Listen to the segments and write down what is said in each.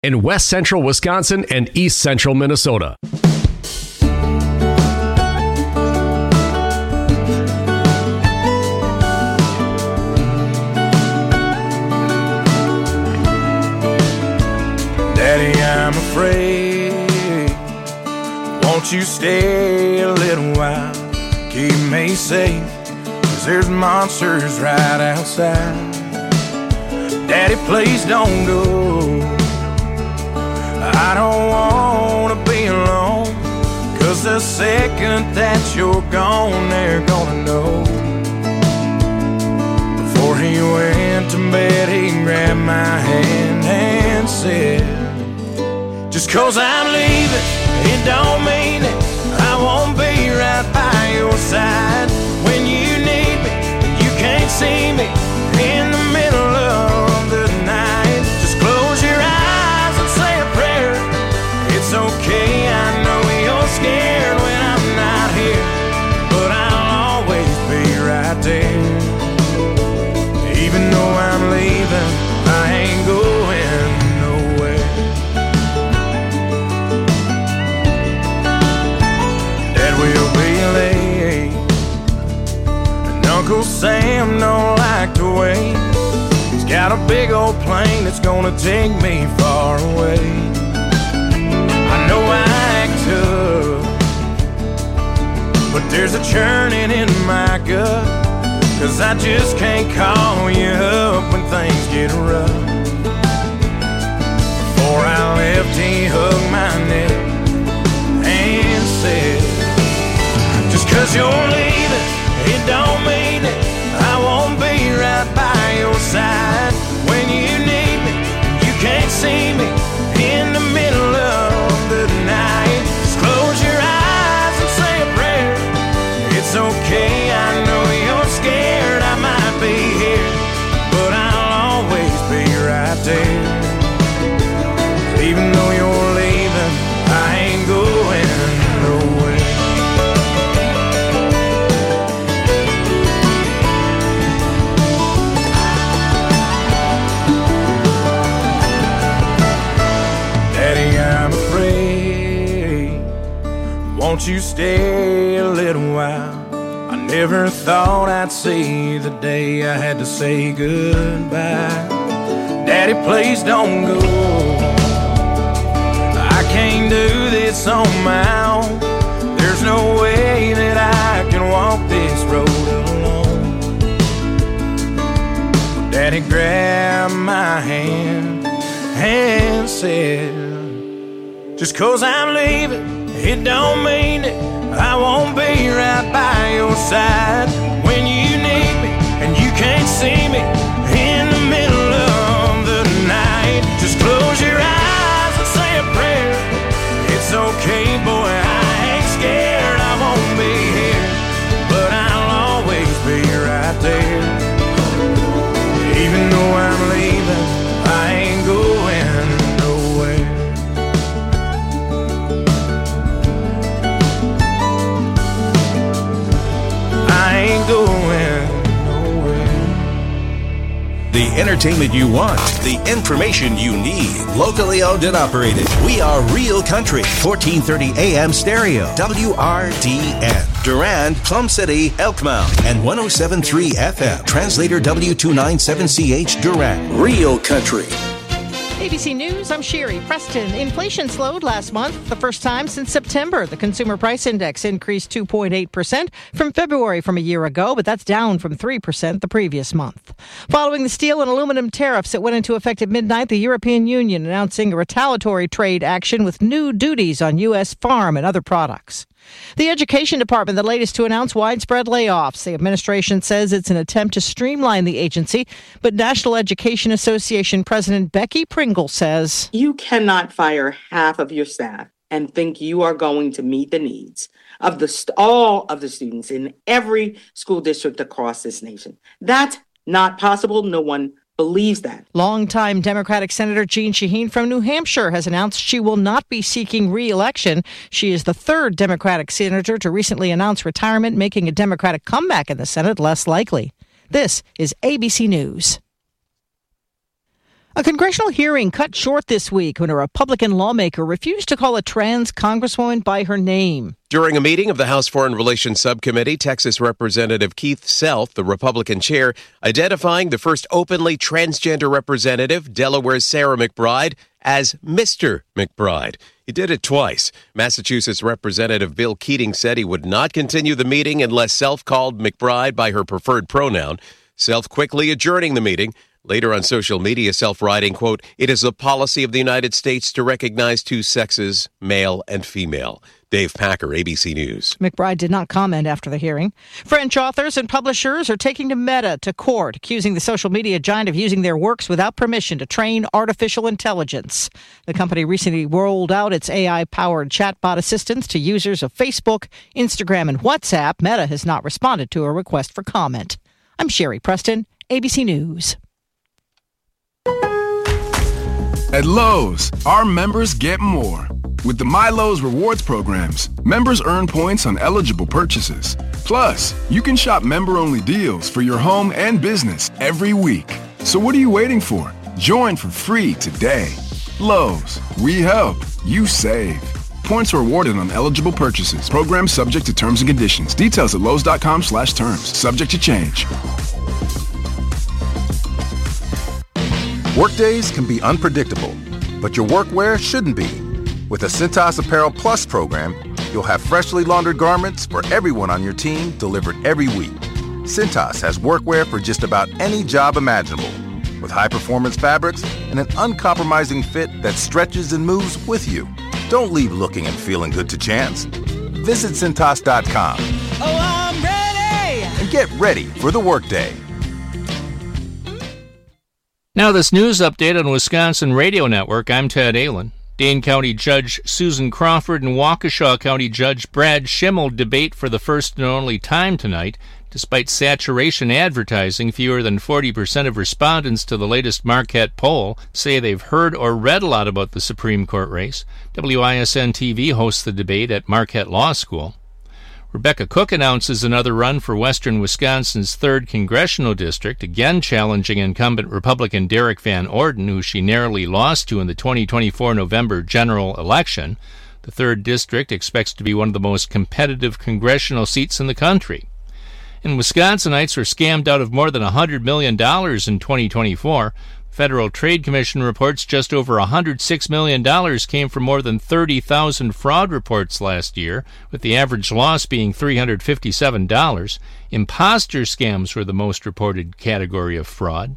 in west central Wisconsin and east central Minnesota. Daddy, I'm afraid. Won't you stay a little while? Keep me safe, 'cause there's monsters right outside. Daddy, please don't go. I don't wanna be alone, 'cause the second that you're gone, they're gonna know. Before he went to bed, he grabbed my hand and said, just 'cause I'm leaving, it don't mean it. I won't be right by your side. When you need me, you can't see me in the middle of the night. Just close your eyes and say a prayer. It's okay, I know you're scared when I'm not here, but I'll always be right there. Even though I'm leaving, I ain't going nowhere. Dad will be late, and Uncle Sam don't like to wait. He's got a big old plane that's gonna take me far away. I know I act tough, but there's a churning in my gut, 'cause I just can't call you up when things get rough. Before I left, he hugged my neck and said, just 'cause you're leaving, it don't mean it. I won't be right by your side. When you need me, you can't see me in the middle of the night. Just close your eyes and say a prayer. It's okay, I know you're scared, I might be here, but I'll always be right there. Even though you're leaving, I ain't going nowhere. Daddy, I'm afraid. Won't you stay a little while? I never thought I'd see the day I had to say goodbye. Daddy, please don't go. I can't do this on my own. There's no way that I can walk this road alone. Daddy grabbed my hand and said, just 'cause I'm leaving, it don't mean it. I won't be right by your side. When you need me and you can't see me in the middle of the night. Just close your eyes and say a prayer. It's okay, boy, I ain't scared. I won't be here, but I'll always be right there. Even though I'm leaving, I ain't going nowhere. I ain't going nowhere. The entertainment you want, the information you need. Locally owned and operated. We are Real Country. 1430 AM stereo. WRDN. Durand, Plum City, Elkmount. And 107.3 FM. Translator W297CH Durand. Real Country. ABC News, I'm Sherry Preston. Inflation slowed last month, the first time since September. The Consumer Price Index increased 2.8% from February from a year ago, but that's down from 3% the previous month. Following the steel and aluminum tariffs that went into effect at midnight, the European Union announcing a retaliatory trade action with new duties on U.S. farm and other products. The Education Department, the latest to announce widespread layoffs. The administration says it's an attempt to streamline the agency, but National Education Association President Becky Pringle says, you cannot fire half of your staff and think you are going to meet the needs of all of the students in every school district across this nation. That's not possible. No one believes that. Longtime Democratic Senator Jeanne Shaheen from New Hampshire has announced she will not be seeking re-election. She is the third Democratic senator to recently announce retirement, making a Democratic comeback in the Senate less likely. This is ABC News. A congressional hearing cut short this week when a Republican lawmaker refused to call a trans congresswoman by her name. During a meeting of the House Foreign Relations Subcommittee, Texas Representative Keith Self, the Republican chair, identifying the first openly transgender representative, Delaware's Sarah McBride, as Mr. McBride. He did it twice. Massachusetts Representative Bill Keating said he would not continue the meeting unless Self called McBride by her preferred pronoun. Self quickly adjourning the meeting. Later on social media, Self writing, quote, "It is the policy of the United States to recognize two sexes, male and female." Dave Packer, ABC News. McBride did not comment after the hearing. French authors and publishers are taking to Meta to court, accusing the social media giant of using their works without permission to train artificial intelligence. The company recently rolled out its AI-powered chatbot assistants to users of Facebook, Instagram, and WhatsApp. Meta has not responded to a request for comment. I'm Sherry Preston, ABC News. At Lowe's, our members get more. With the MyLowe's rewards programs, members earn points on eligible purchases. Plus, you can shop member-only deals for your home and business every week. So what are you waiting for? Join for free today. Lowe's, we help, you save. Points are awarded on eligible purchases. Program subject to terms and conditions. Details at lowes.com/terms. Subject to change. Workdays can be unpredictable, but your workwear shouldn't be. With the Cintas Apparel Plus program, you'll have freshly laundered garments for everyone on your team delivered every week. Cintas has workwear for just about any job imaginable, with high-performance fabrics and an uncompromising fit that stretches and moves with you. Don't leave looking and feeling good to chance. Visit Cintas.com. Oh, I'm ready! And get ready for the workday. Now this news update on Wisconsin Radio Network. I'm Ted Allen. Dane County Judge Susan Crawford and Waukesha County Judge Brad Schimmel debate for the first and only time tonight. Despite saturation advertising, fewer than 40% of respondents to the latest Marquette poll say they've heard or read a lot about the Supreme Court race. WISN-TV hosts the debate at Marquette Law School. Rebecca Cook announces another run for western Wisconsin's 3rd Congressional District, again challenging incumbent Republican Derek Van Orden, who she narrowly lost to in the 2024 November general election. The 3rd District expects to be one of the most competitive congressional seats in the country. And Wisconsinites were scammed out of more than $100 million in 2024. Federal Trade Commission reports just over $106 million came from more than 30,000 fraud reports last year, with the average loss being $357. Imposter scams were the most reported category of fraud.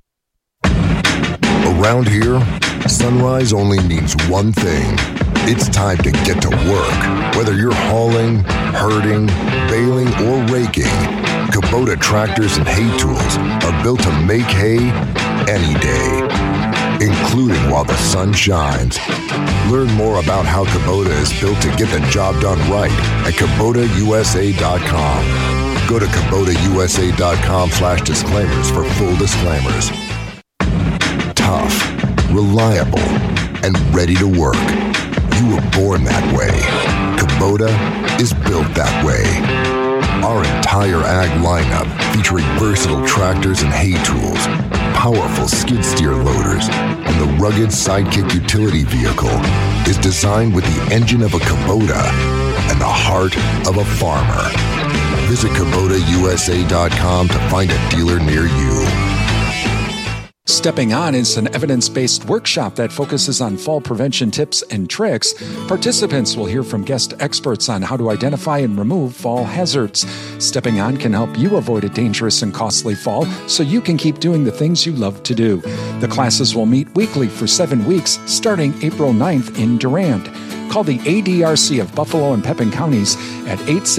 Around here, sunrise only means one thing. It's time to get to work. Whether you're hauling, herding, baling, or raking, Kubota tractors and hay tools are built to make hay any day, including while the sun shines. Learn more about how Kubota is built to get the job done right at KubotaUSA.com. Go to KubotaUSA.com/disclaimers for full disclaimers. Tough, reliable, and ready to work. You were born that way. Kubota is built that way. Our entire ag lineup, featuring versatile tractors and hay tools, powerful skid steer loaders, and the rugged Sidekick utility vehicle, is designed with the engine of a Kubota and the heart of a farmer. Visit KubotaUSA.com to find a dealer near you. Stepping On is an evidence-based workshop that focuses on fall prevention tips and tricks. Participants will hear from guest experts on how to identify and remove fall hazards. Stepping On can help you avoid a dangerous and costly fall so you can keep doing the things you love to do. The classes will meet weekly for 7 weeks, starting April 9th in Durand. Call the ADRC of Buffalo and Pepin counties at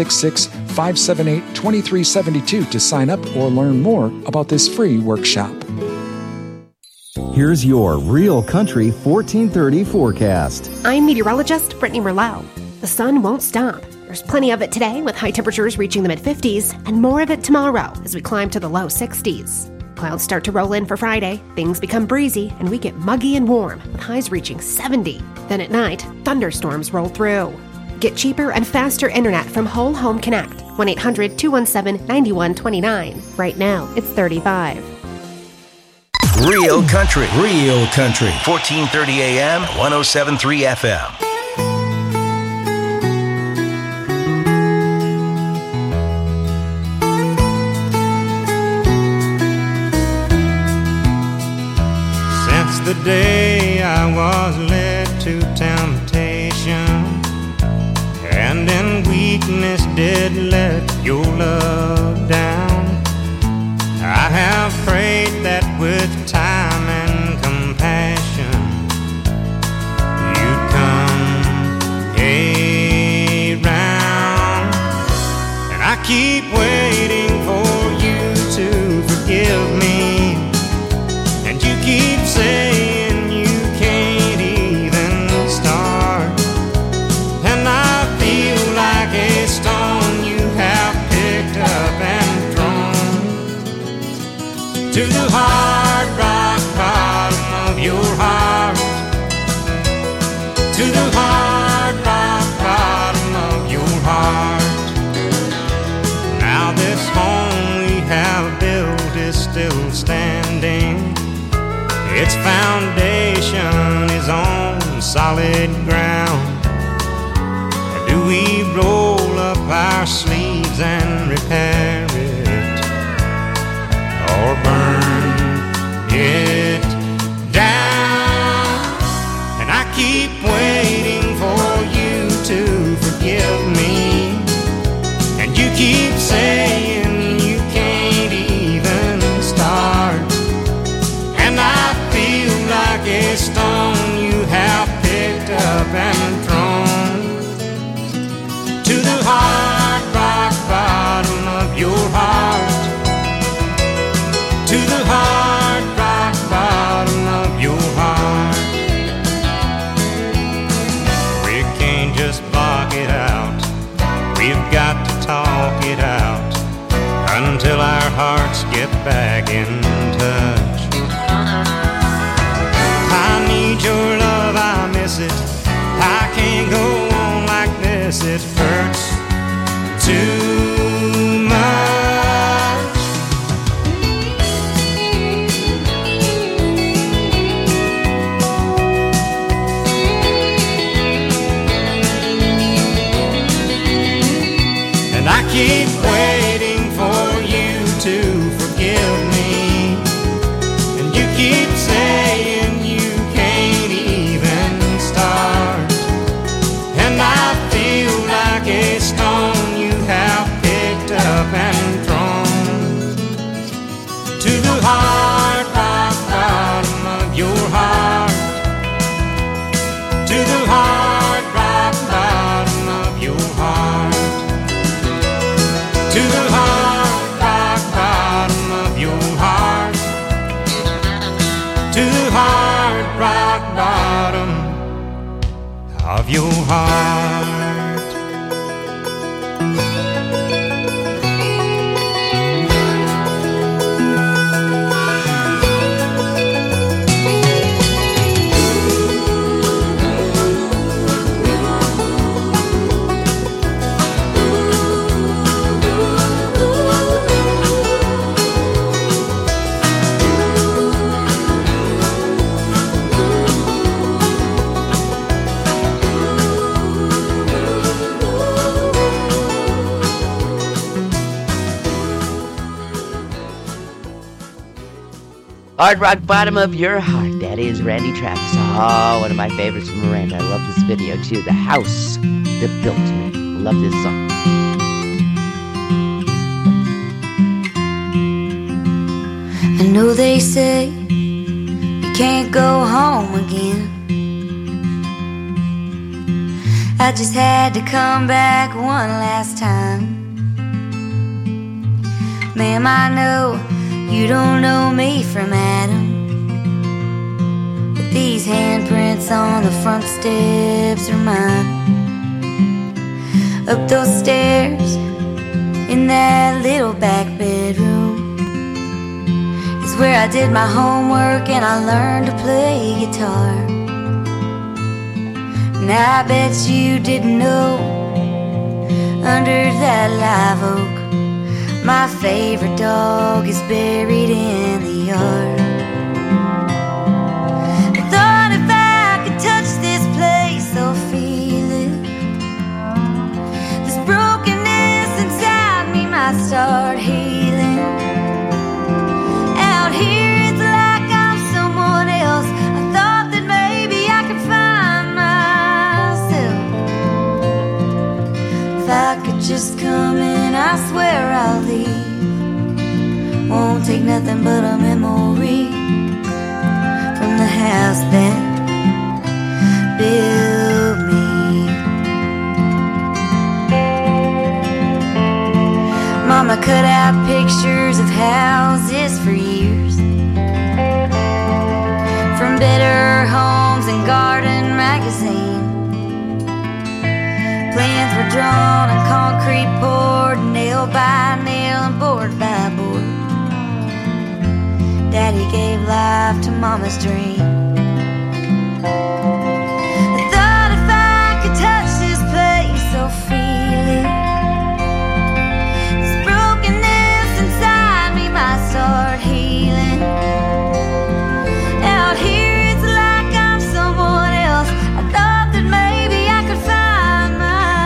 866-578-2372 to sign up or learn more about this free workshop. Here's your Real Country 1430 forecast. I'm meteorologist Brittany Merlot. The sun won't stop. There's plenty of it today, with high temperatures reaching the mid-50s, and more of it tomorrow as we climb to the low 60s. Clouds start to roll in for Friday, things become breezy, and we get muggy and warm, with highs reaching 70. Then at night, thunderstorms roll through. Get cheaper and faster internet from Whole Home Connect. 1-800-217-9129. Right now, it's $35. Real country. Real country. 1430 AM, 107.3 FM. Since the day I was led to temptation, and in weakness did let your love down, I have prayed that with time and compassion you'd come around. And I keep waiting for you to forgive me, and you keep saying you can't even start. And I feel like a stone you have picked up and to the hard rock bottom of your heart, to the hard rock bottom of your heart. Now this home we have built is still standing. Its foundation is on solid ground. Do we roll up our sleeves and repair it, or burn it down? And I keep waiting for you to forgive me, and you keep saying you can't even start. And I feel like a stone you have picked up and thrown to the hard rock bottom of your heart, to the hard rock bottom of your heart. We can't just block it out, we've got to talk it out until our hearts get back in touch. I need your love, I miss it, I can't go on like this, it hurts too much. And I keep waiting for you to forgive me, and you keep saying you can't even start. And I feel like a stone you have picked up and thrown to the hard rock bottom of your heart, to the hard rock bottom of your heart, to the hard rock bottom of your heart, to the hard rock bottom of your heart. Hard Rock Bottom of Your Heart. That is Randy Travis. Oh, one of my favorites from Miranda. I love this video too. The House That Built Me. Love this song. I know they say you can't go home again. I just had to come back one last time. Ma'am, I know you don't know me from Adam, but these handprints on the front steps are mine. Up those stairs in that little back bedroom is where I did my homework and I learned to play guitar. And I bet you didn't know, under that live oak my favorite dog is buried in the yard. just coming, I swear I'll leave. Won't take nothing but a memory from the house that built me. Mama cut out pictures of houses for years, from Better Homes and Garden magazine. Plans were drawn and concrete poured, nail by nail and board by board. Daddy gave life to Mama's dream. I thought if I could touch this place, so feel it. This brokenness inside me might start healing. Out here it's like I'm someone else. I thought that maybe I could find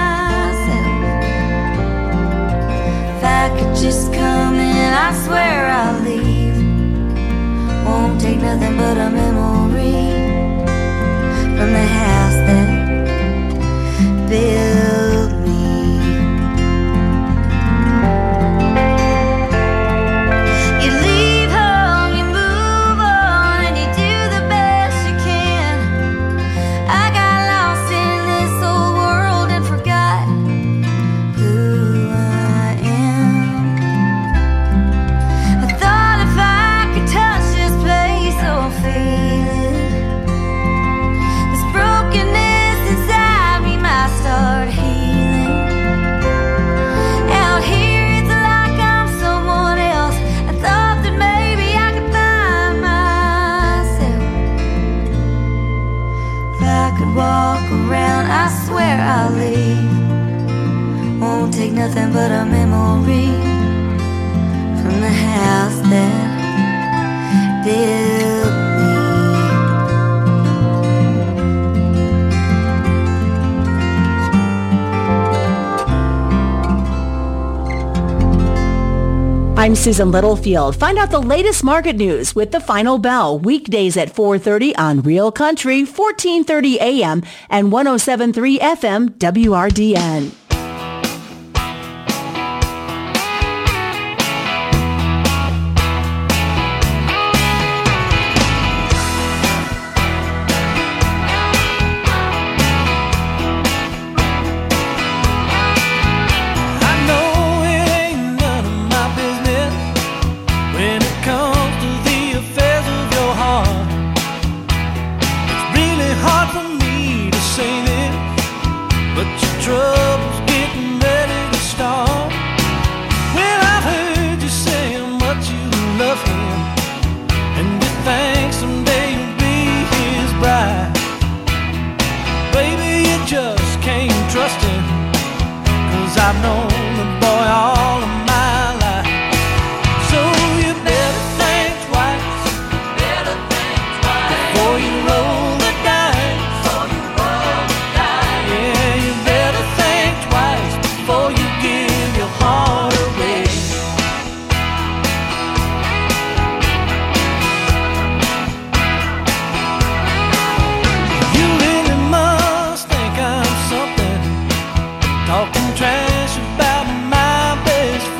myself. If I could just come in, I swear I'll leave. Won't take nothing but a memory from the house that built me. You leave home, you move on, and you do the best you can. I got lost in this old world and forgot who I am. I thought if I could touch this place, so feel it. This brokenness inside me might start healing. Out here it's like I'm someone else. I thought that maybe I could find myself. If I could walk around, I swear I'll leave. Won't take nothing but a memory from the house that built me. I'm Susan Littlefield. Find out the latest market news with The Final Bell, weekdays at 4:30 on Real Country, 1430 AM and 107.3 FM WRDN. Trouble's getting ready to start. Well, I've heard you say how much you love him, and you think someday you'll be his bride. Baby, you just can't trust him, 'cause I've known the boy all of my life. So you better think twice, before you roll the dice. Yeah, you better think twice before you give your heart away. You really must think I'm something, talking trash about my best friend.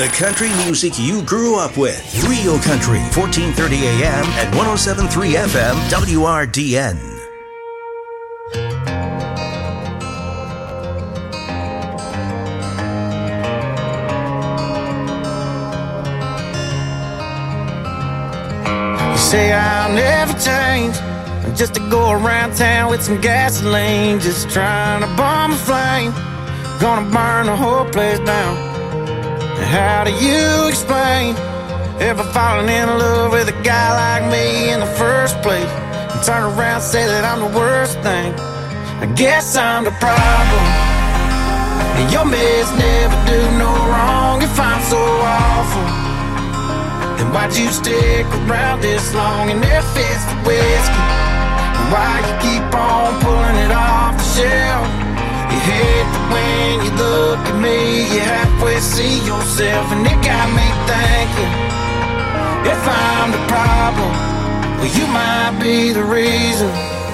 The country music you grew up with. Real Country, 1430 AM and 107.3 FM, WRDN. You say I'll never change, just to go around town with some gasoline, just trying to bomb a flame, gonna burn the whole place down. And how do you explain ever falling in love with a guy like me in the first place, and turn around and say that I'm the worst thing? I guess I'm the problem, and your mess never do no wrong. If I'm so awful, then why'd you stick around this long? And if it's the whiskey, why you keep on pulling it off the shelf? You hate that when you look at me, you halfway see yourself, and it got me thinking, if I'm the problem, well, you might be the reason.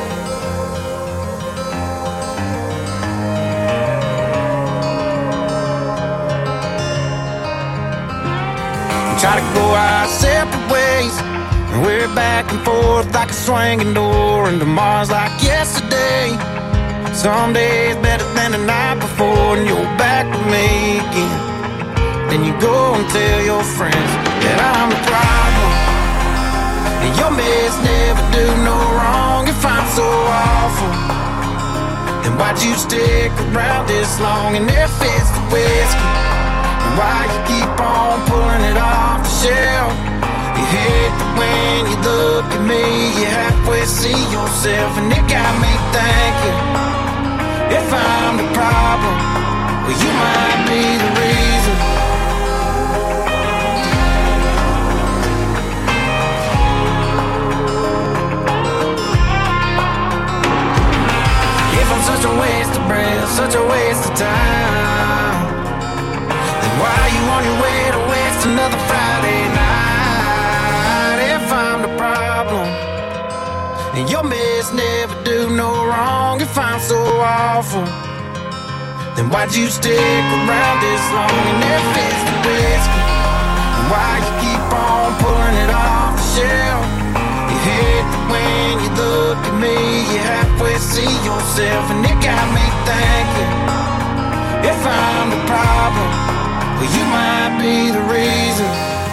We try to go our separate ways, and we're back and forth like a swinging door, and tomorrow's like yesterday. Some days better than the night before, and you're back with me again. Then you go and tell your friends that I'm the problem, and your mess never do no wrong. If I'm so awful, then why'd you stick around this long? And if it's the whiskey, why you keep on pulling it off the shelf? You hate that when you look at me, you halfway see yourself, and it got me thinking, if I'm the problem, well, you might be the reason. If I'm such a waste of breath, such a waste of time, then why are you on your way to waste another Friday night? If I'm the problem, and your mess never do no wrong. If I'm so awful, then why'd you stick around this long? And if it's the whiskey, why you keep on pulling it off the shelf? You hate that when you look at me, you halfway see yourself, and it got me thinking, if I'm the problem, well, you might be the reason.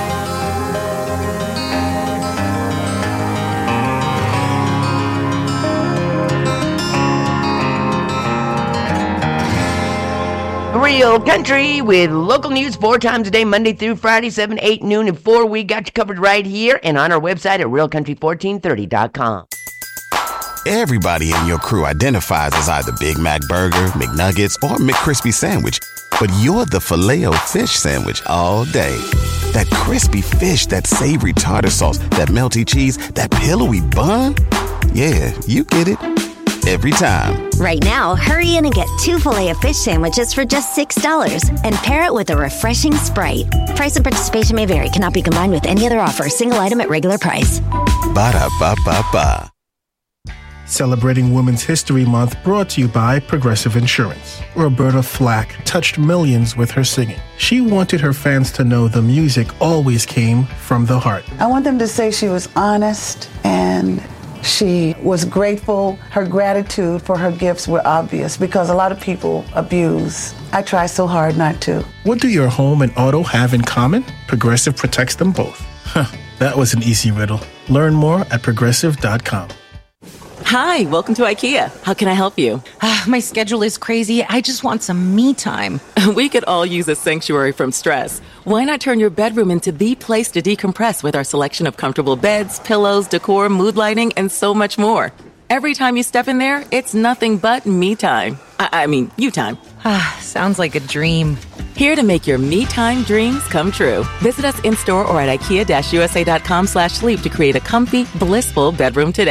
Real Country with local news 4 times a day, Monday through Friday, 7, 8, noon, and 4. We got you covered right here and on our website at realcountry1430.com. Everybody in your crew identifies as either Big Mac Burger, McNuggets, or McCrispy Sandwich. But you're the Filet-O-Fish Sandwich all day. That crispy fish, that savory tartar sauce, that melty cheese, that pillowy bun. Yeah, you get it. Every time. Right now, hurry in and get 2 Filet-O-Fish sandwiches for just $6 and pair it with a refreshing Sprite. Price and participation may vary. Cannot be combined with any other offer. Single item at regular price. Ba-da-ba-ba-ba. Celebrating Women's History Month, brought to you by Progressive Insurance. Roberta Flack touched millions with her singing. She wanted her fans to know the music always came from the heart. I want them to say she was honest and she was grateful. Her gratitude for her gifts were obvious because a lot of people abuse. I try so hard not to. What do your home and auto have in common? Progressive protects them both. Huh, that was an easy riddle. Learn more at progressive.com. Hi, welcome to IKEA. How can I help you? My schedule is crazy. I just want some me time. We could all use a sanctuary from stress. Why not turn your bedroom into the place to decompress with our selection of comfortable beds, pillows, decor, mood lighting, and so much more? Every time you step in there, it's nothing but me time. I mean, you time. Sounds like a dream. Here to make your me time dreams come true. Visit us in-store or at IKEA-USA.com/sleep to create a comfy, blissful bedroom today.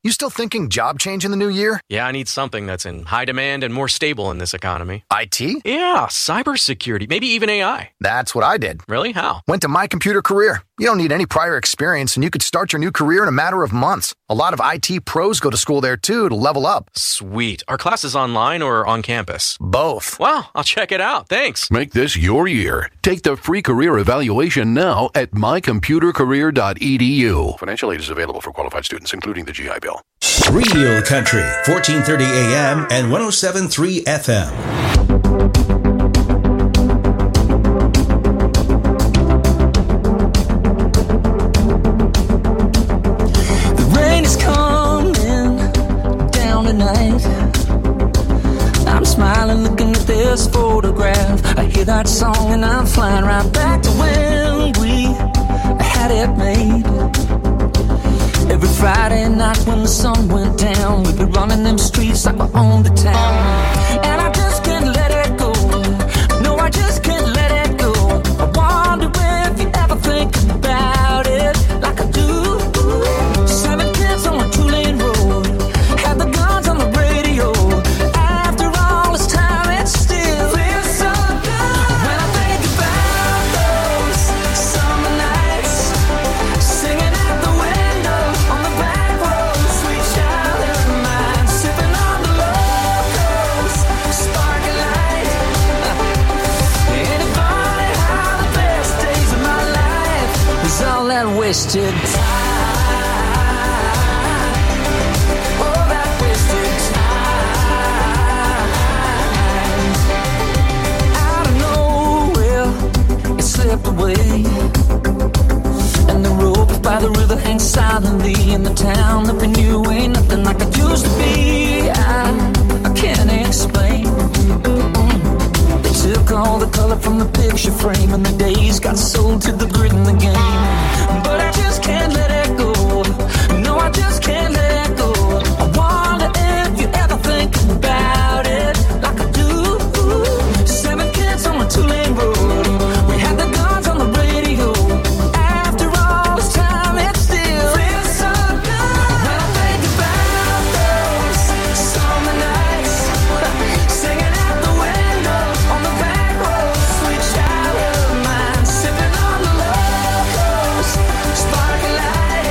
You still thinking job change in the new year? Yeah, I need something that's in high demand and more stable in this economy. IT? Yeah, cybersecurity, maybe even AI. That's what I did. Really? How? Went to My Computer Career. You don't need any prior experience, and you could start your new career in a matter of months. A lot of IT pros go to school there, too, to level up. Sweet. Are classes online or on campus? Both. Well, I'll check it out. Thanks. Make this your year. Take the free career evaluation now at mycomputercareer.edu. Financial aid is available for qualified students, including the GI Bill. Real Country, 1430 AM and 107.3 FM. The rain is coming down tonight. I'm smiling looking at this photograph. I hear that song and I'm flying right back to when we had it made. Every Friday night when the sun went down, we'd be running them streets like we owned the town. And I just can't let it go. No, I just can't let it go. I wonder if you ever think about it like I do. 7 kids on a 2-lane road, had the guns on the radio. After all this time, it still feels so good. When I think about those summer nights, singing out the window on the back road, sweet childhood of mine, sipping on the locals, sparkling light. Anybody how the best days of my life is all that wasted time. All that wasted time. Out of nowhere, it slipped away. And the rope by the river hangs silently in the town that we knew ain't nothing like it used to be. I can't explain. They took all the color from the picture frame and the days got sold to the grit in the game. But I just can't let it go. No, I just can't let it go. I wonder if you ever think about it like I do. 7 kids on a 2-lane road, we had the guns on the radio. After all this time, it still feels so good. When I think about those summer nights, singing out the window on the back road, sweet childhood of mine, sipping on the locals, sparkling light.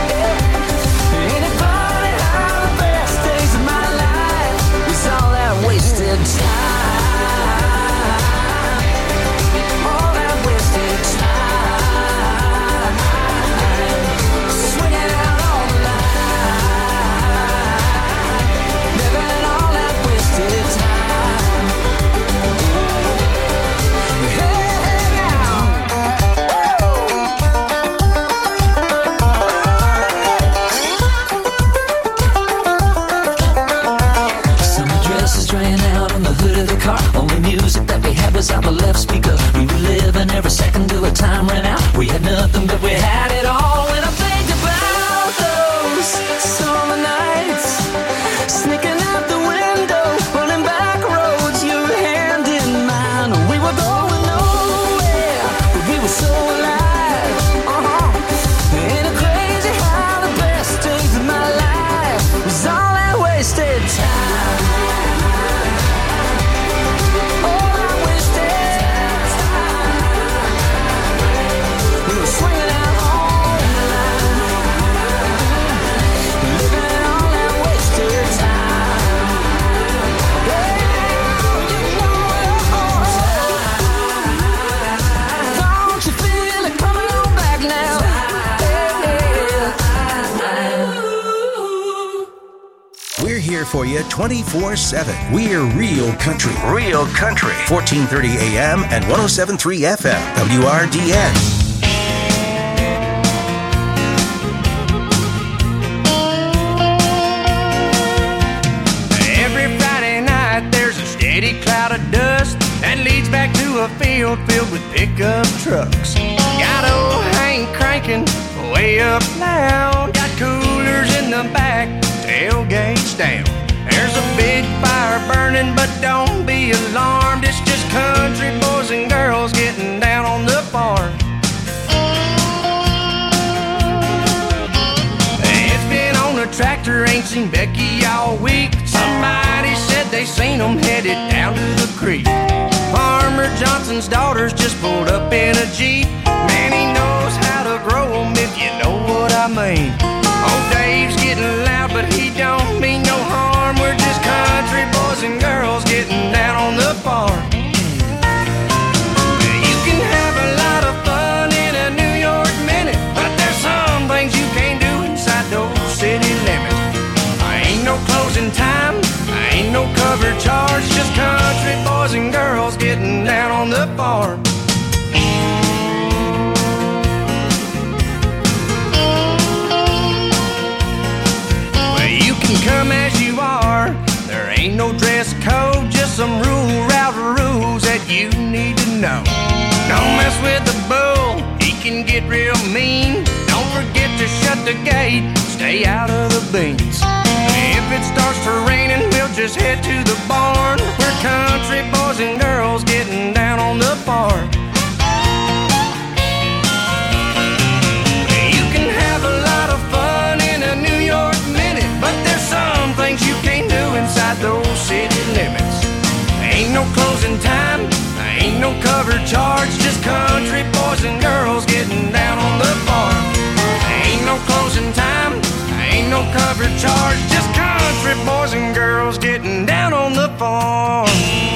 Anybody how the best days of my life is all that wasted time. All that wasted time. Swinging out on the line, living all that wasted time. Hey, now. Summer dresses ran out on the hood of the car. Only music that we had was out the left speaker. We were living every second till the time ran out. We had nothing, but we had it all. When I think about those summer nights, sneaking out the window, running back roads, your hand in mine. We were going nowhere, but we were so alive. Ain't it crazy how the best days of my life was all that wasted time. All that wasted time. We were swinging out on the line, living all that wasted time. Don't you feel it coming on back now? We're here for you 24/7. We're Real Country. Real Country. 1430 AM and 107.3 FM. WRDN. Every Friday night there's a steady cloud of dust that leads back to a field filled with pickup trucks. Got old Hank cranking way up loud. Got coolers in the back, tailgates down. There's a big fire burning, but don't be alarmed. It's just country boys and girls getting down on the farm. It's been on the tractor doctor ain't seen Becky all week. Somebody said they seen them headed down to the creek. Farmer Johnson's daughter's just pulled up in a Jeep. Man, he knows how to grow them, if you know what I mean. Old Dave's getting loud, but he don't mean no harm. We're just country boys and girls getting down on the farm. You can have a lot of fun in a New York minute, but there's some things you can't do inside those city limits. Ain't no closing time, ain't no cover charge, just country boys and girls getting down on the farm. Well, you can come as you are, there ain't no dress code, just some route rules that you need to know. Don't mess with the bull, he can get real mean. Don't forget to shut the gate, stay out of the beans. If it starts to raining, we'll just head to the barn. We're country boys and girls getting down on the farm. You can have a lot of fun in a New York minute, but there's some things you can't do inside those city limits. Ain't no closing time, ain't no cover charge, just country boys and girls getting down on the farm. Ain't no closing time, ain't no cover charge, just country boys and girls getting down on the farm.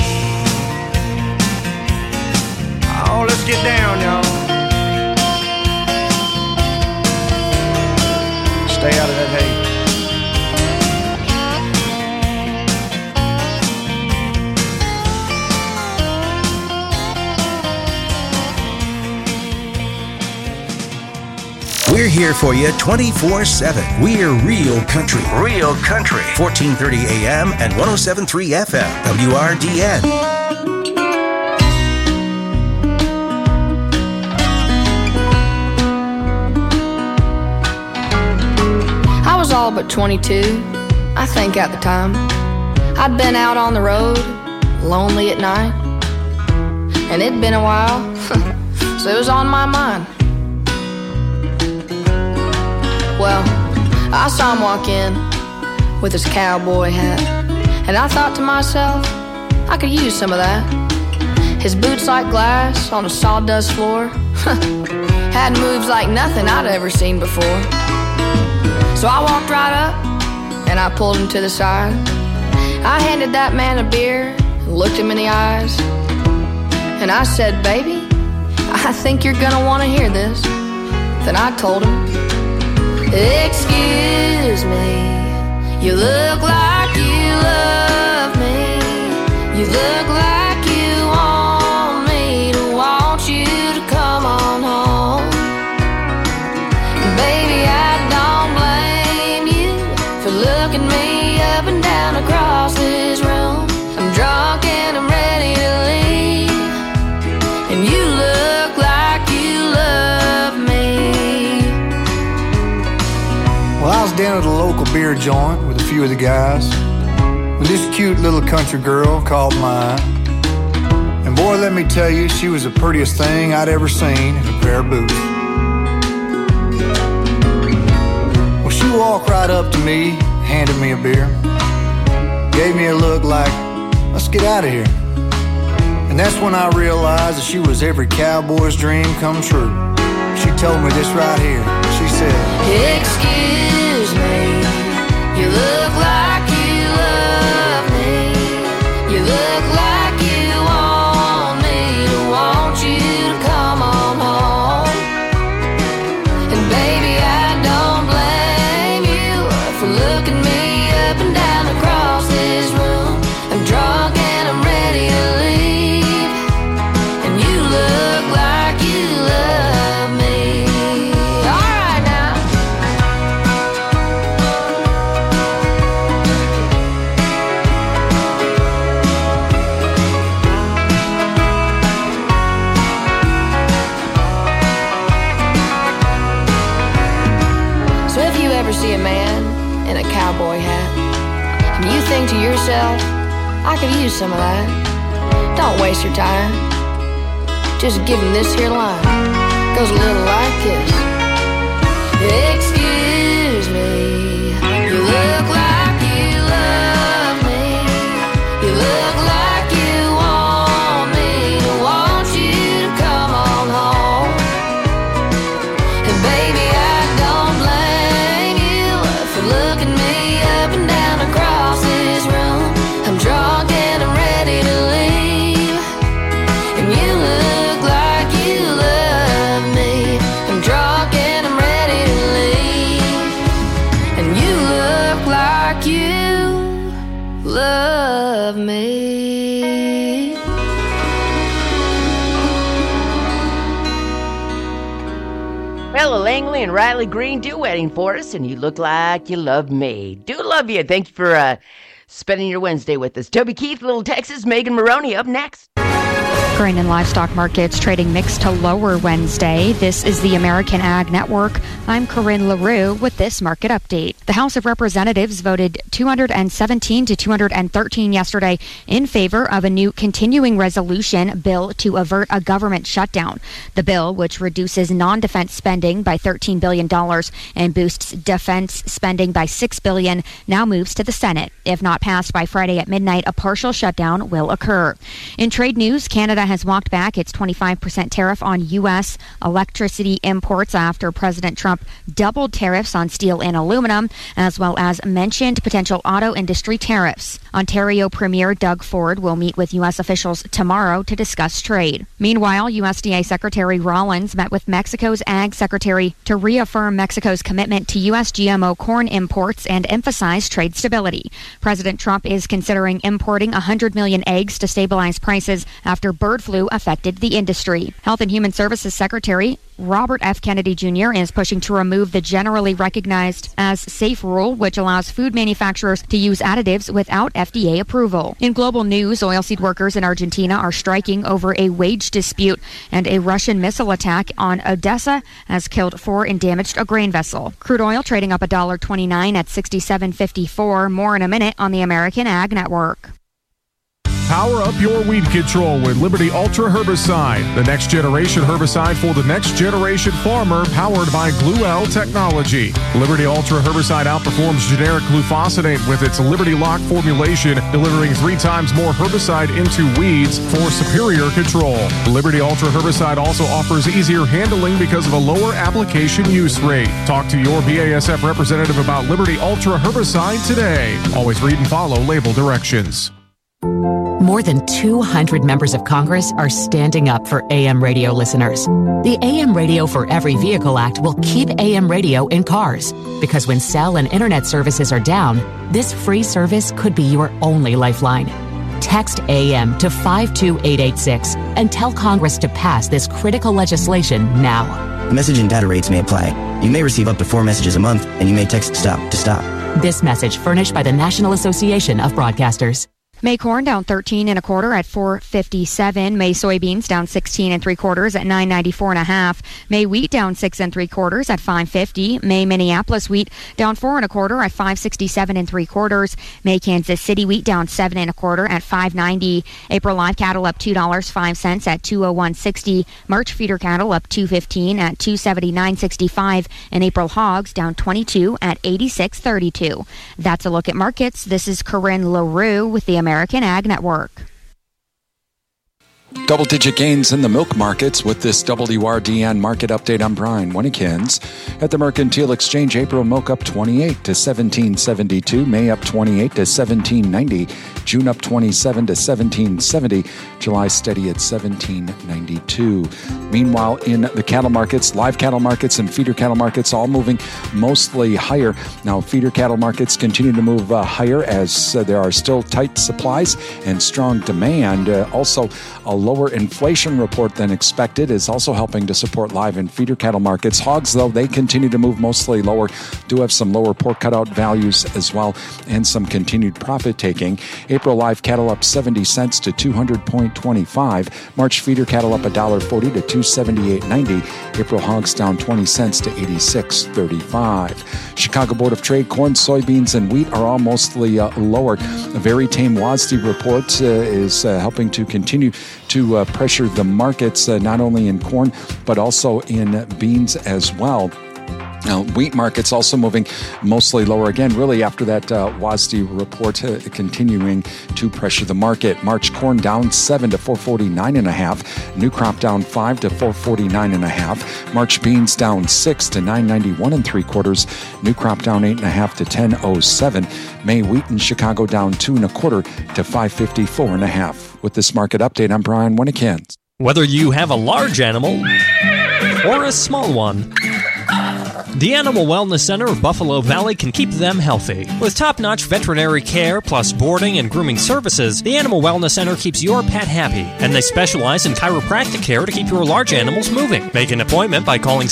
Oh, let's get down, y'all. Stay out of that hay. We're here for you 24/7. We're Real Country. Real Country. 1430 AM and 107.3 FM. WRDN. I was all but 22, I think at the time. I'd been out on the road, lonely at night. And it'd been a while, so it was on my mind. Well, I saw him walk in with his cowboy hat, and I thought to myself, I could use some of that. His boots like glass on a sawdust floor had moves like nothing I'd ever seen before. So I walked right up and I pulled him to the side. I handed that man a beer and looked him in the eyes, and I said, baby, I think you're gonna want to hear this. Then I told him, excuse me, you look like you love me. You look like you want me to want you to come on home. Baby, I don't blame you for looking me up and down across this room. I'm drunk and I'm ready to leave, and you look like you love me. Well, I was down at a local beer joint with a few of the guys when this cute little country girl caught my eye. And boy, let me tell you, she was the prettiest thing I'd ever seen in a pair of boots. Well, she walked right up to me, handed me a beer, gave me a look like, let's get out of here. And that's when I realized that she was every cowboy's dream come true. She told me this right here. She said, excuse me, you look like you love me. You look like you want me to want you to come on home. And baby, I don't blame you for looking me up and down across this room. I'm drunk and I'm ready to leave, and you look like you love me. All right now. So if you ever see a man in a cowboy hat and you think to yourself, I could use some of that, don't waste your time. Just give him this here line. Goes a little like this. Excuse me, you look love me. Ella Langley and Riley Green duetting for us, and You Look Like You Love Me. Do love you. Thank you for spending your Wednesday with us. Toby Keith, Little Texas, Megan Maroney up next. Grain and livestock markets trading mixed to lower Wednesday. This is the American Ag Network. I'm Corinne LaRue with this market update. The House of Representatives voted 217 to 213 yesterday in favor of a new continuing resolution bill to avert a government shutdown. The bill, which reduces non-defense spending by $13 billion and boosts defense spending by $6 billion, now moves to the Senate. If not passed by Friday at midnight, a partial shutdown will occur. In trade news, Canada has walked back its 25% tariff on U.S. electricity imports after President Trump doubled tariffs on steel and aluminum, as well as mentioned potential auto industry tariffs. Ontario Premier Doug Ford will meet with U.S. officials tomorrow to discuss trade. Meanwhile, USDA Secretary Rollins met with Mexico's Ag Secretary to reaffirm Mexico's commitment to U.S. GMO corn imports and emphasize trade stability. President Trump is considering importing 100 million eggs to stabilize prices after bird flu affected the industry. Health and Human Services Secretary Robert F. Kennedy Jr. is pushing to remove the generally recognized as safe rule, which allows food manufacturers to use additives without FDA approval. In global news, oilseed workers in Argentina are striking over a wage dispute, and a Russian missile attack on Odessa has killed 4 and damaged a grain vessel. Crude oil trading up $1.29 at $67.54. More in a minute on the American Ag Network. Power up your weed control with Liberty Ultra Herbicide, the next generation herbicide for the next generation farmer, powered by Gluel technology. Liberty Ultra Herbicide outperforms generic glufosinate with its Liberty Lock formulation, delivering 3 times more herbicide into weeds for superior control. Liberty Ultra Herbicide also offers easier handling because of a lower application use rate. Talk to your BASF representative about Liberty Ultra Herbicide today. Always read and follow label directions. More than 200 members of Congress are standing up for AM radio listeners. The AM Radio for Every Vehicle Act will keep AM radio in cars, because when cell and internet services are down, this free service could be your only lifeline. Text AM to 52886 and tell Congress to pass this critical legislation now. Message and data rates may apply. You may receive up to 4 messages a month, and you may text STOP to stop. This message furnished by the National Association of Broadcasters. May corn down 13 1/4 at $4.57. May soybeans down 16 3/4 at $9.94 1/2. May wheat down 6 3/4 at $5.50. May Minneapolis wheat down 4 1/4 at $5.67 3/4. May Kansas City wheat down 7 1/4 at $5.90. April live cattle up $2.05 at $201.60. March feeder cattle up $2.15 at $279.65. And April hogs down 22 at $86.32. That's a look at markets. This is Corinne LaRue with the American Ag Network. Double-digit gains in the milk markets with this WRDN market update. I'm Brian Winnekins. At the Mercantile Exchange, April milk up 28 to $17.72. May up 28 to $17.90. June up 27 to $17.70. July steady at $17.92. Meanwhile, in the cattle markets, live cattle markets and feeder cattle markets all moving mostly higher. Now, feeder cattle markets continue to move higher as there are still tight supplies and strong demand. Also, a lower inflation report than expected is also helping to support live and feeder cattle markets. Hogs, though, they continue to move mostly lower, do have some lower pork cutout values as well, and some continued profit taking. April live cattle up 70 cents to 200.25. March feeder cattle up $1.40 to 278.90. April hogs down 20 cents to 86.35. Chicago Board of Trade corn, soybeans, and wheat are all mostly lower. A very tame WASDE report is helping to continue to pressure the markets, not only in corn, but also in beans as well. Now, wheat markets also moving mostly lower again, really after that WASDE report continuing to pressure the market. March corn down 7 to 449 1/2. New crop down 5 to 449 1/2. March beans down 6 to 991 3/4. New crop down 8 1/2 to 1007. May wheat in Chicago down 2 1/4 to 554 1/2. With this market update, I'm Brian Winnekins. Whether you have a large animal or a small one, The Animal Wellness Center of Buffalo Valley can keep them healthy. With top-notch veterinary care plus boarding and grooming services, the Animal Wellness Center keeps your pet happy, and they specialize in chiropractic care to keep your large animals moving. Make an appointment by calling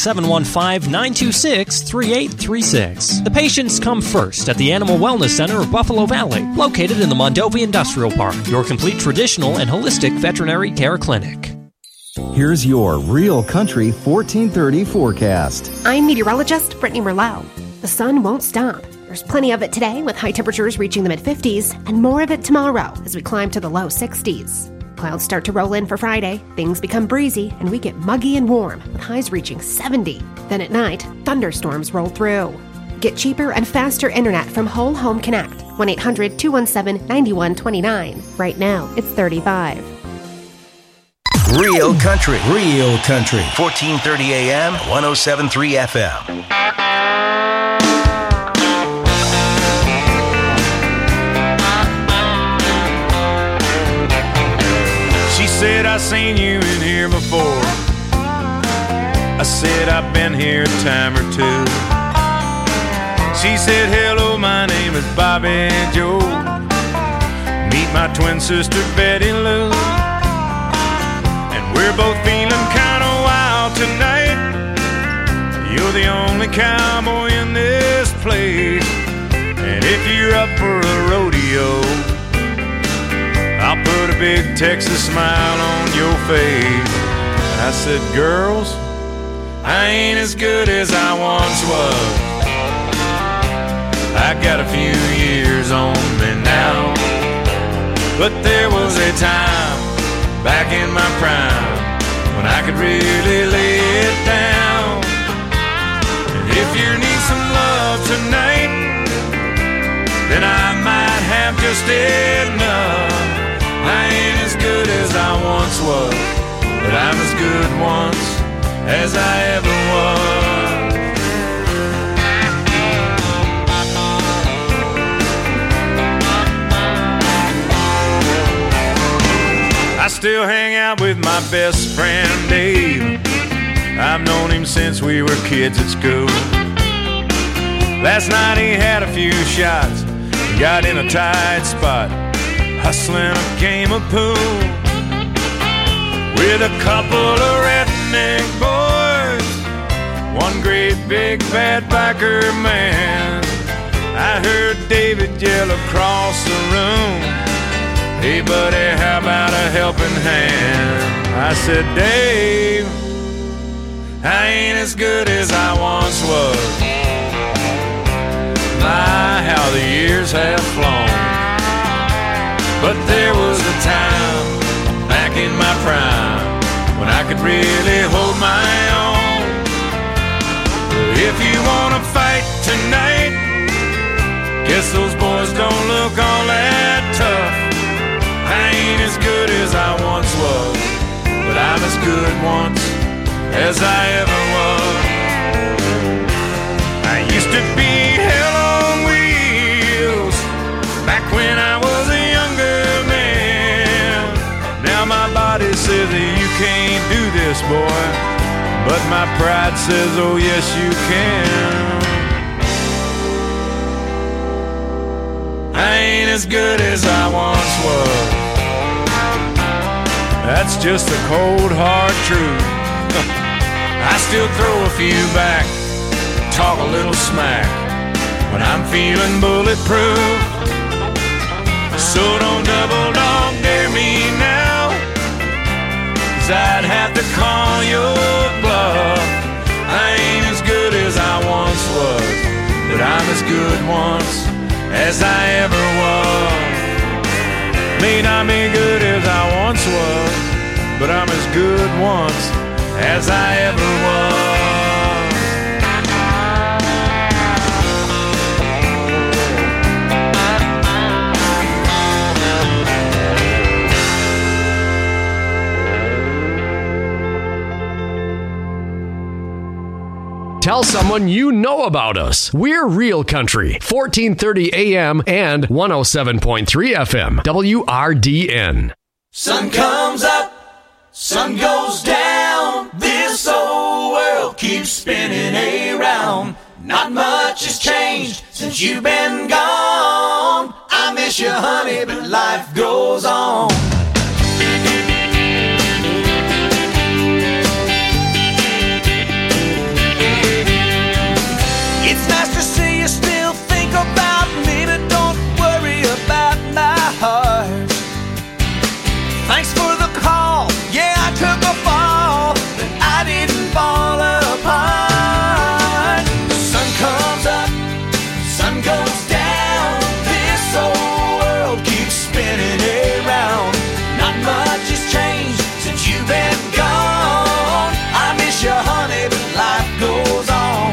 715-926-3836. The patients come first at the Animal Wellness Center of Buffalo Valley, located in the Mondovi Industrial Park, your complete traditional and holistic veterinary care clinic. Here's your Real Country 1430 forecast. I'm meteorologist Brittany Merlot. The sun won't stop. There's plenty of it today, with high temperatures reaching the mid-50s, and more of it tomorrow as we climb to the low 60s. Clouds start to roll in for Friday, things become breezy, and we get muggy and warm, with highs reaching 70. Then at night, thunderstorms roll through. Get cheaper and faster internet from Whole Home Connect. 1-800-217-9129. Right now, it's $35. Real Country. 1430 AM, 107.3 FM. She said, I seen you in here before. I said, I've been here a time or two. She said, hello, my name is Bobby Joe. Meet my twin sister, Betty Lou. We're both feeling kind of wild tonight. You're the only cowboy in this place. And if you're up for a rodeo, I'll put a big Texas smile on your face. I said, girls, I ain't as good as I once was. I got a few years on me now. But there was a time back in my prime when I could really lay it down. And if you need some love tonight, then I might have just enough. I ain't as good as I once was, but I'm as good once as I ever was. I still hang out with my best friend Dave. I've known him since we were kids at school. Last night he had a few shots, got in a tight spot, hustling a game of pool with a couple of redneck boys, one great big bad biker man. I heard David yell across the room, hey buddy, how about a helping hand? I said, Dave, I ain't as good as I once was. My, how the years have flown. But there was a time back in my prime when I could really hold my own. If you wanna fight tonight, guess those boys don't look all that tough. I ain't as good as I once was, but I'm as good once as I ever was. I used to be hell on wheels back when I was a younger man. Now my body says that you can't do this, boy, but my pride says, oh yes you can. I ain't as good as I once was. That's just the cold hard truth. I still throw a few back, talk a little smack when I'm feeling bulletproof. So don't double dog dare me now, 'cause I'd have to call your bluff. I ain't as good as I once was, but I'm as good once as I ever was. May not be good as I once was, but I'm as good once as I ever was. Tell someone you know about us. We're Real Country, 1430 AM and 107.3 FM, WRDN. Sun comes up, sun goes down, this old world world keeps spinning around. Not much has changed since you've been gone. I miss you, honey, but life goes on. It's nice to see you still think about me, but don't worry about my heart. Thanks for the call. Yeah, I took a fall, but I didn't fall apart. The sun comes up, sun goes down. This old world keeps spinning around. Not much has changed since you've been gone. I miss you, honey, but life goes on.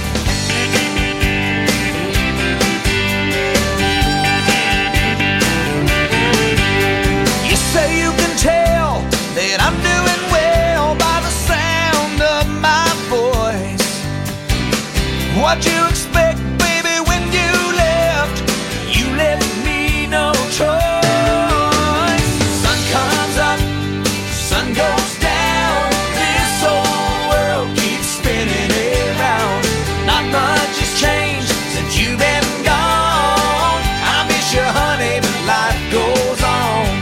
You say you can tell that I'm doing well by the sound of my voice. What you expect, baby, when you left? You left me no choice. Sun comes up, sun goes down. This old world keeps spinning around. Not much has changed since you've been gone. I miss you, honey, but life goes on.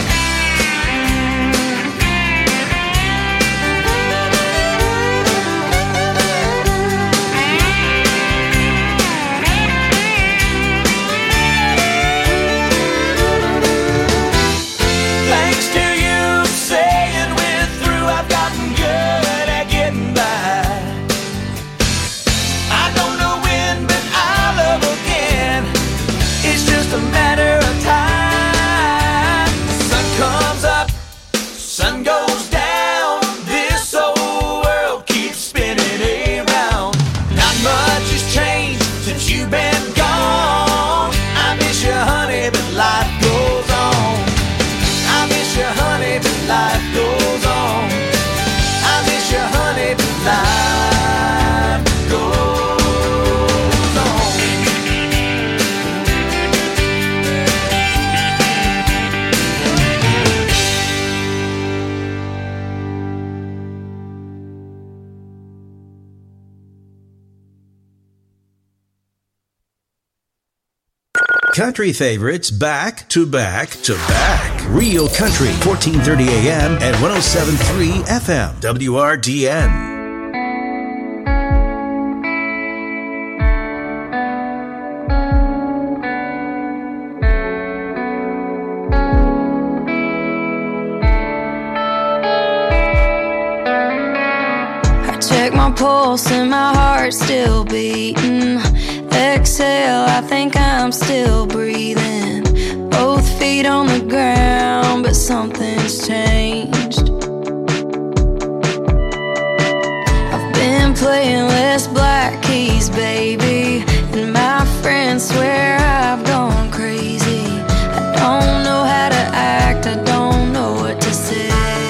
Thanks to you saying we're through, I've gotten good at getting by. I don't know when, but I'll love again. It's just a matter of time. Sun comes up, sun goes down. This old world keeps spinning around. Not much has changed since you've been gone. I miss you, honey, but life goes on. I miss you, honey, but life goes on. I miss you, honey, but life goes on. Country favorites back to back to back. Real Country, 1430 AM and 107.3 FM. WRDN. I check my pulse and my heart's still beating. Exhale, I think I'm still breathing. Both feet on the ground, but something's changed. I've been playing less black keys, baby, and my friends swear I've gone crazy. I don't know how to act, I don't know what to say.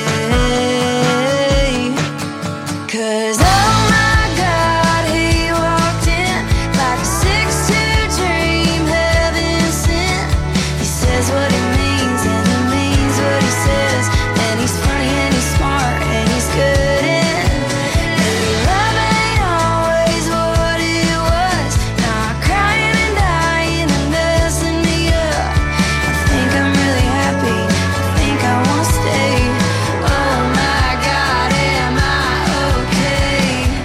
'Cause oh my God, he walked in like a 6'2" dream, heaven sent. He says what he means and he means what he says. And he's funny and he's smart and he's good in. And love ain't always what it was. Not crying and dying and messing me up. I think I'm really happy, I think I wanna stay. Oh my God, am I okay?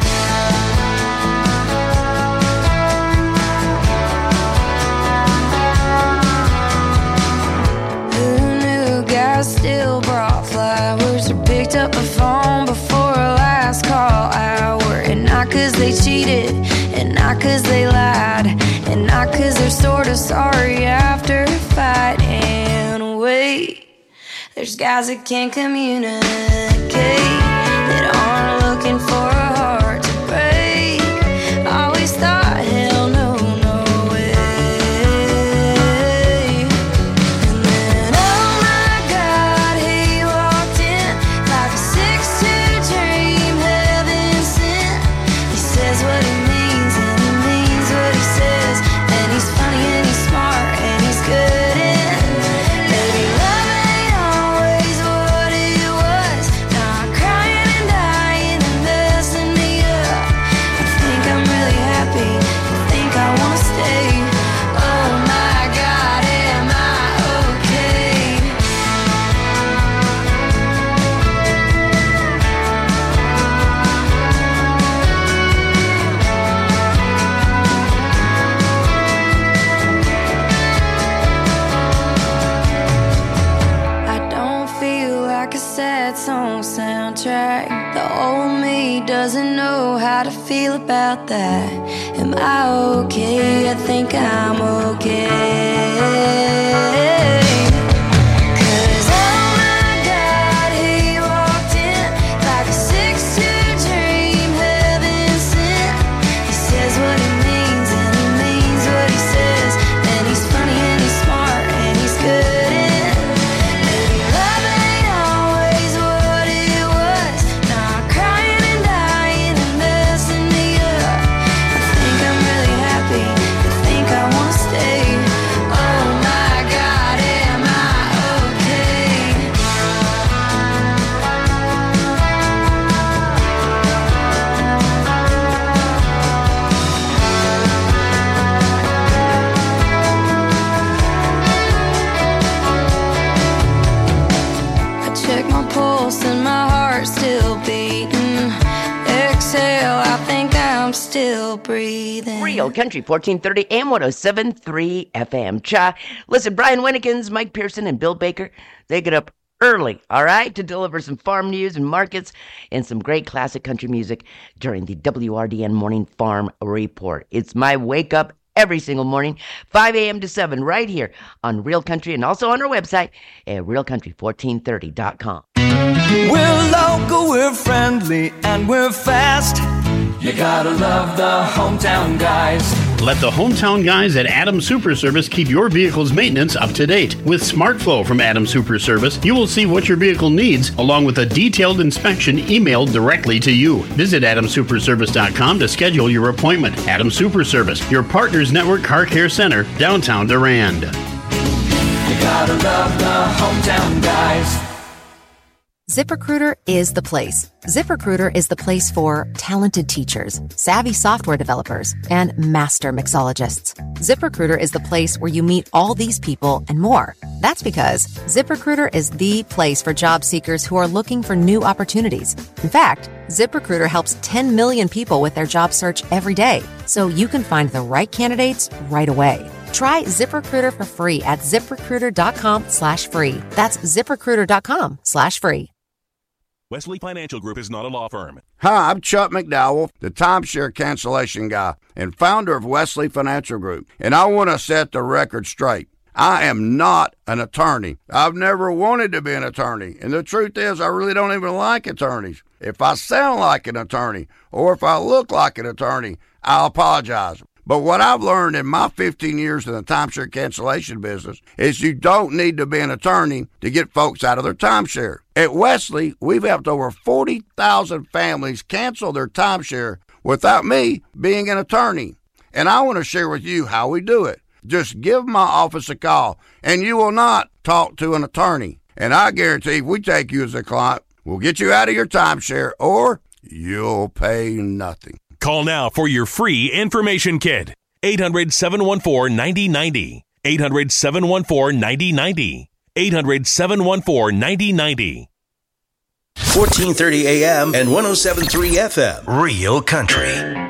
Who knew guys still brought flowers or picked up a phone before a last call hour? And not 'cause they cheated, and not 'cause they lied, and not 'cause they're sort of sorry after a fight. And wait, there's guys that can't communicate, that aren't looking for a heart to break. Always thought, hell no, no way. And then oh my God, he walked in like a 6'2" dream, heaven sent. He says what he means and he means what he says. And he's funny and he's smart and he's good in. Baby, love ain't always what it was. Not crying track. The old me doesn't know how to feel about that. Am I okay? I think I'm okay. Still breathing. Real Country 1430 AM 107.3 FM. Cha. Listen, Brian Winnekins, Mike Pearson, and Bill Baker, they get up early, all right, to deliver some farm news and markets and some great classic country music during the WRDN Morning Farm Report. It's my wake up every single morning, 5 a.m. to 7, right here on Real Country and also on our website at realcountry1430.com. We're local, we're friendly, and we're fast. You gotta love the hometown guys. Let the hometown guys at Adams Super Service keep your vehicle's maintenance up to date. With SmartFlow from Adams Super Service, you will see what your vehicle needs, along with a detailed inspection emailed directly to you. Visit AdamSuperService.com to schedule your appointment. Adams Super Service, your Partners Network Car Care Center, downtown Durand. You gotta love the hometown guys. ZipRecruiter is the place. ZipRecruiter is the place for talented teachers, savvy software developers, and master mixologists. ZipRecruiter is the place where you meet all these people and more. That's because ZipRecruiter is the place for job seekers who are looking for new opportunities. In fact, ZipRecruiter helps 10 million people with their job search every day, so you can find the right candidates right away. Try ZipRecruiter for free at ZipRecruiter.com/free. That's ZipRecruiter.com/free. Wesley Financial Group is not a law firm. Hi, I'm Chuck McDowell, the timeshare cancellation guy and founder of Wesley Financial Group, and I want to set the record straight. I am not an attorney. I've never wanted to be an attorney, and the truth is I really don't even like attorneys. If I sound like an attorney or if I look like an attorney, I'll apologize. But what I've learned in my 15 years in the timeshare cancellation business is you don't need to be an attorney to get folks out of their timeshare. At Wesley, we've helped over 40,000 families cancel their timeshare without me being an attorney. And I want to share with you how we do it. Just give my office a call, and you will not talk to an attorney. And I guarantee if we take you as a client, we'll get you out of your timeshare, or you'll pay nothing. Call now for your free information kit. 800-714-9090. 800-714-9090. 800-714-9090. 1430 AM and 107.3 FM. Real Country.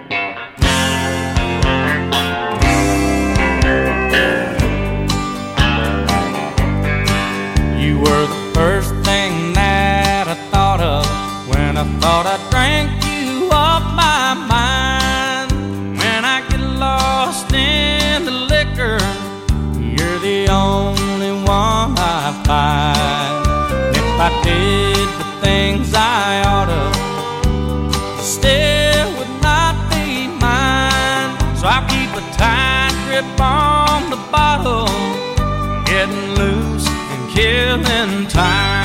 You were the first thing that I thought of when I thought I drank you off my mind. When I get lost in the liquor, you're the only one I find. If I did the things I oughta, still would not be mine. So I keep a tight grip on the bottle, getting loose and killing time.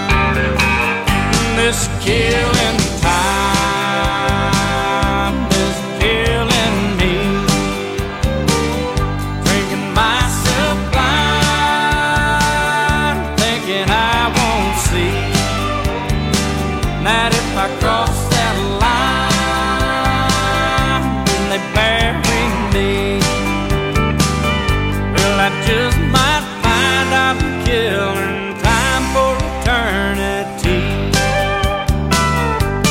This killing time is killing me. Drinking myself blind, thinking I won't see that if I cross that line, then they bury me. Well, I just might find I'm killing time for eternity.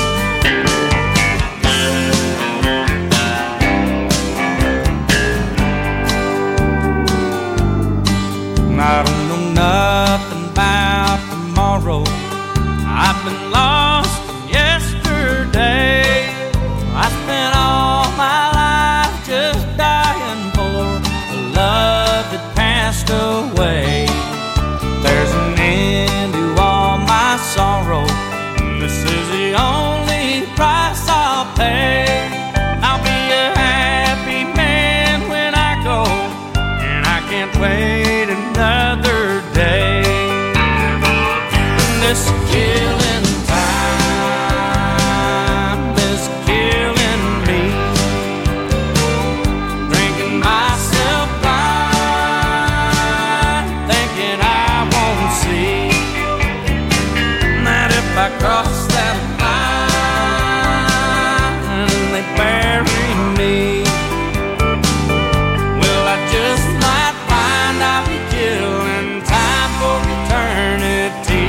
cross that line and they bury me, well, I just might find I'll be killing time for eternity.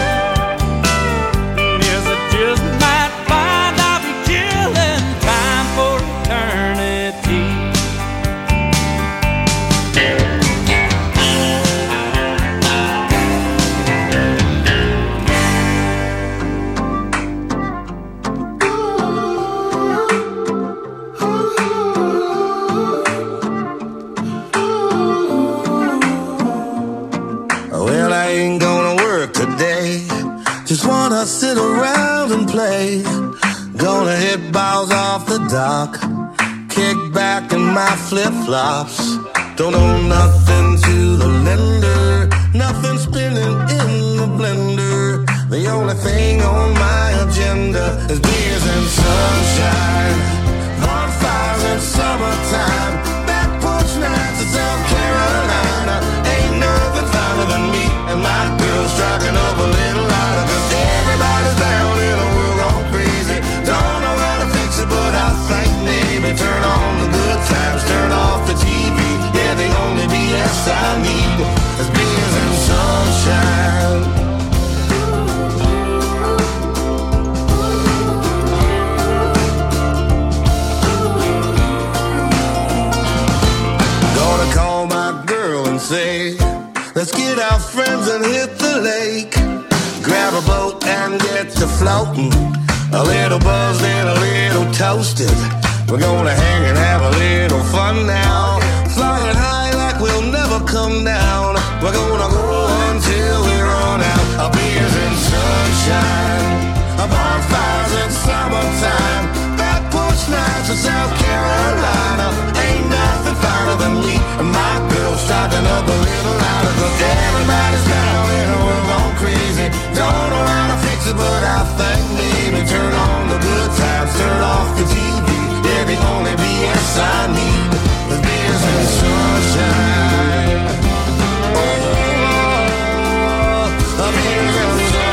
Yes, I just might find I'll be killing time for eternity. Well, I ain't gonna work today. Just wanna sit around and play. Gonna hit balls off the dock. Kick back in my flip-flops. Don't owe nothing to the lender. Nothing spinning in the blender. The only thing on my agenda is beers and sunshine, bonfires in summertime, back porch nights in South Carolina. Ain't nothing finer than me and my girl striking up a little louder. 'Cause everybody's down in a world gone crazy. Don't know how to fix it, but I think maybe turn on the good times, turn off the TV. Yeah, the only BS I need is beers and sunshine. Gonna call my girl and say, let's get our friends and hit the lake. Grab a boat and get to floating. A little buzzed and a little toasted. We're gonna hang and have a little fun now. Flying high like we'll never come down. We're gonna go until we run out. Our beers and sunshine, our bonfires in summertime, back porch nights in South Carolina. Ain't nothing finer than me and my girl striking up a little louder. 'Cause everybody's down in a world gone crazy. Don't know how to fix it, but I think maybe turn on the good times, turn off the TV. Yeah, the only BS I need is beers and sunshine. Oh, beers and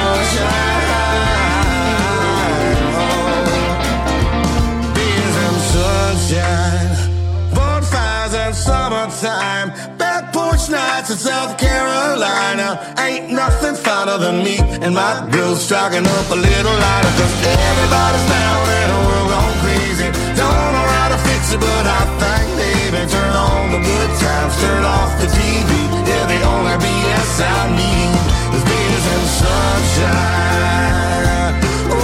sunshine. Oh, beers and sunshine. Bonfires and summertime, back porch nights in South Carolina. Ain't nothing finer than me and my girl striking up a little lighter. 'Cause everybody's down in a world gone crazy. Don't know how to fix it, but I think maybe turn on the good times, turn off the TV. Yeah, the only BS I need is beers and sunshine. Oh,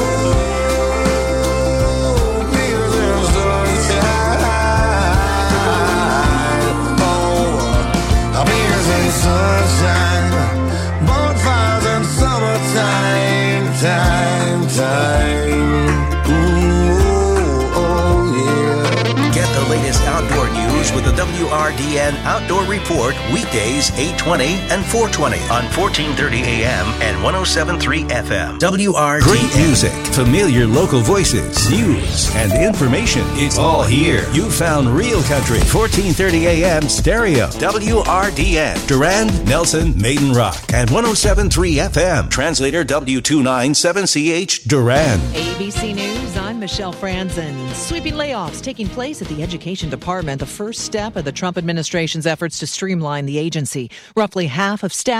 beers and sunshine. Oh, beers and sunshine, bonfires and summertime, time. Ooh, oh yeah. Get the latest outdoor news with the WRDN Outdoor Report weekdays 8:20 and 4:20 on 1430 AM and 107.3 FM. WRDN. Great music, familiar local voices, news, and information. It's all here. You found Real Country, 1430 AM stereo. WRDN. Durand, Nelson, Maiden Rock, and 107.3 FM. Translator W297CH Durand. ABC News, I'm Michelle Franzen. Sweeping layoffs taking place at the Education Department, the first step of the Trump administration's efforts to streamline the agency. Roughly half of staff